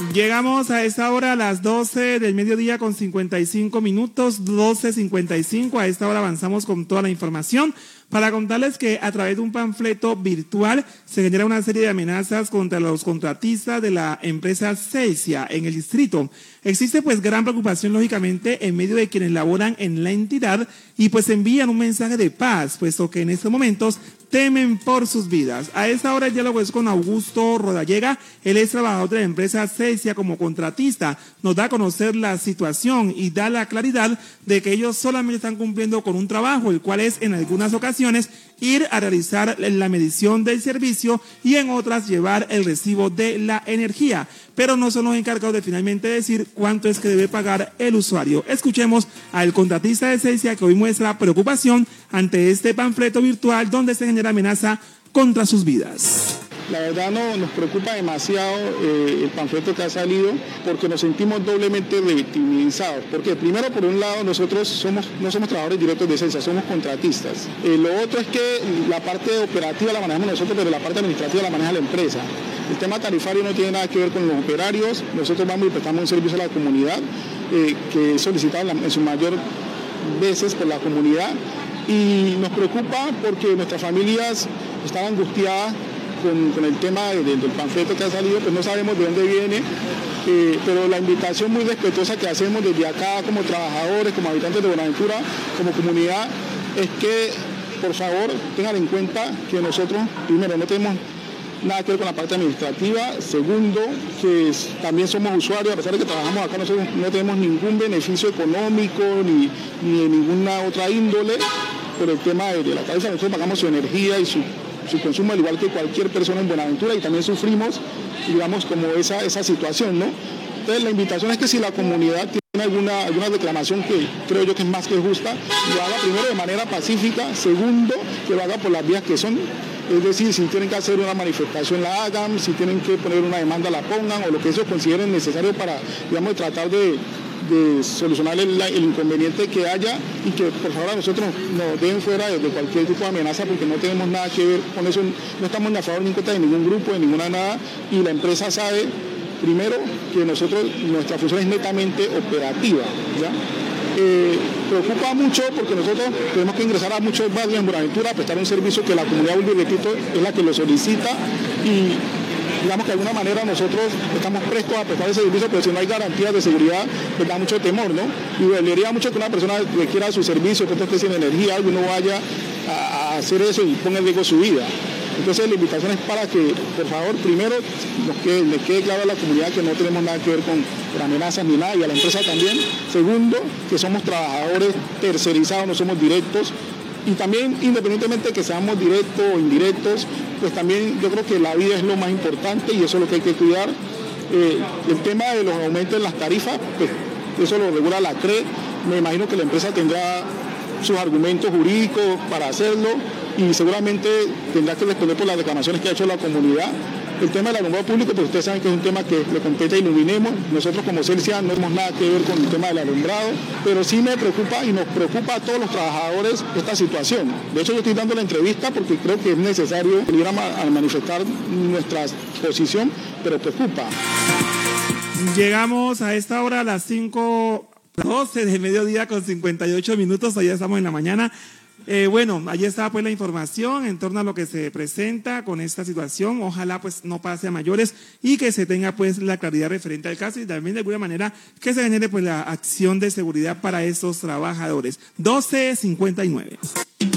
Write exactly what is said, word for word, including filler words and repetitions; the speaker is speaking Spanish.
Llegamos a esta hora a las doce del mediodía con cincuenta y cinco minutos, doce cincuenta y cinco. A esta hora avanzamos con toda la información para contarles que a través de un panfleto virtual se genera una serie de amenazas contra los contratistas de la empresa Celsia en el distrito. Existe pues gran preocupación lógicamente en medio de quienes laboran en la entidad y pues envían un mensaje de paz, puesto que en estos momentos temen por sus vidas. A esta hora el diálogo es con Augusto Rodallega, él es trabajador de la empresa Celsia como contratista, nos da a conocer la situación y da la claridad de que ellos solamente están cumpliendo con un trabajo, el cual es en algunas ocasiones ir a realizar la medición del servicio y en otras llevar el recibo de la energía, pero no son los encargados de finalmente decir cuánto es que debe pagar el usuario. Escuchemos al contratista de Celsia que hoy muestra preocupación ante este panfleto virtual donde se genera amenaza contra sus vidas. La verdad no, nos preocupa demasiado eh, el panfleto que ha salido porque nos sentimos doblemente revictimizados. Porque primero, por un lado, nosotros somos, no somos trabajadores directos de Celsia, somos contratistas. Eh, lo otro es que la parte operativa la manejamos nosotros, pero la parte administrativa la maneja la empresa. El tema tarifario no tiene nada que ver con los operarios. Nosotros vamos y prestamos un servicio a la comunidad eh, que es solicitado en, en su mayor veces por la comunidad. Y nos preocupa porque nuestras familias están angustiadas Con, con el tema de, de, del panfleto que ha salido, pues no sabemos de dónde viene, eh, pero la invitación muy respetuosa que hacemos desde acá como trabajadores, como habitantes de Buenaventura, como comunidad, es que por favor tengan en cuenta que nosotros, primero, no tenemos nada que ver con la parte administrativa, segundo, que es, también somos usuarios, a pesar de que trabajamos acá, nosotros no tenemos ningún beneficio económico ni, ni de ninguna otra índole, por el tema de, de la tarifa. Nosotros pagamos su energía y su su consumo al igual que cualquier persona en Buenaventura y también sufrimos, digamos, como esa, esa situación, ¿no? Entonces la invitación es que si la comunidad tiene alguna, alguna reclamación que creo yo que es más que justa, lo haga primero de manera pacífica, segundo, que lo haga por las vías que son, es decir, si tienen que hacer una manifestación la hagan, si tienen que poner una demanda la pongan o lo que ellos consideren necesario para, digamos, tratar de de solucionar el, el inconveniente que haya y que por favor a nosotros nos dejen fuera de, de cualquier tipo de amenaza porque no tenemos nada que ver con eso, no estamos ni a favor ni en contra de ningún grupo, de ninguna nada, y la empresa sabe primero que nosotros, nuestra función es netamente operativa, ¿ya? Eh, preocupa mucho porque nosotros tenemos que ingresar a muchos barrios en Buenaventura a prestar un servicio que la comunidad, vuelvo y repito, es la que lo solicita y digamos que de alguna manera nosotros estamos prestos a prestar ese servicio, pero si no hay garantías de seguridad, pues da mucho temor, ¿no? Y dolería mucho que una persona requiera su servicio, que esté sin energía, algo, y no vaya a, a hacer eso y ponga en riesgo su vida. Entonces la invitación es para que, por favor, primero nos quede, le quede claro a la comunidad que no tenemos nada que ver con, con amenazas ni nada, y a la empresa también. Segundo, que somos trabajadores tercerizados, no somos directos. Y también, independientemente de que seamos directos o indirectos, pues también yo creo que la vida es lo más importante y eso es lo que hay que cuidar. Eh, el tema de los aumentos en las tarifas, pues eso lo regula la C R E. Me imagino que la empresa tendrá sus argumentos jurídicos para hacerlo y seguramente tendrá que responder por las reclamaciones que ha hecho la comunidad. El tema del alumbrado público, pues ustedes saben que es un tema que le compete a Iluminemos. Nosotros como Celsia no tenemos nada que ver con el tema del alumbrado, pero sí me preocupa y nos preocupa a todos los trabajadores esta situación. De hecho, yo estoy dando la entrevista porque creo que es necesario ir a, a manifestar nuestra posición, pero preocupa. Llegamos a esta hora a las cinco doce del mediodía con cincuenta y ocho minutos, todavía estamos en la mañana. Eh, bueno, allí está pues la información en torno a lo que se presenta con esta situación. Ojalá pues no pase a mayores y que se tenga pues la claridad referente al caso y también de alguna manera que se genere pues la acción de seguridad para estos trabajadores. doce cincuenta y nueve.